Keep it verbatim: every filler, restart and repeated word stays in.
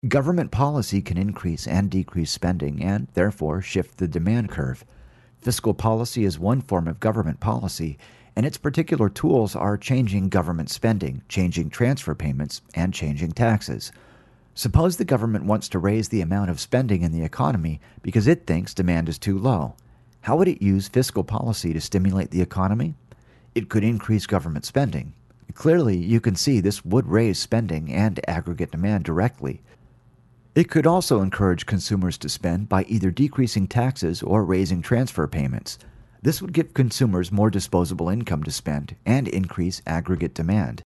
Government policy can increase and decrease spending and, therefore, shift the demand curve. Fiscal policy is one form of government policy, and its particular tools are changing government spending, changing transfer payments, and changing taxes. Suppose the government wants to raise the amount of spending in the economy because it thinks demand is too low. How would it use fiscal policy to stimulate the economy? It could increase government spending. Clearly, you can see this would raise spending and aggregate demand directly. It could also encourage consumers to spend by either decreasing taxes or raising transfer payments. This would give consumers more disposable income to spend and increase aggregate demand.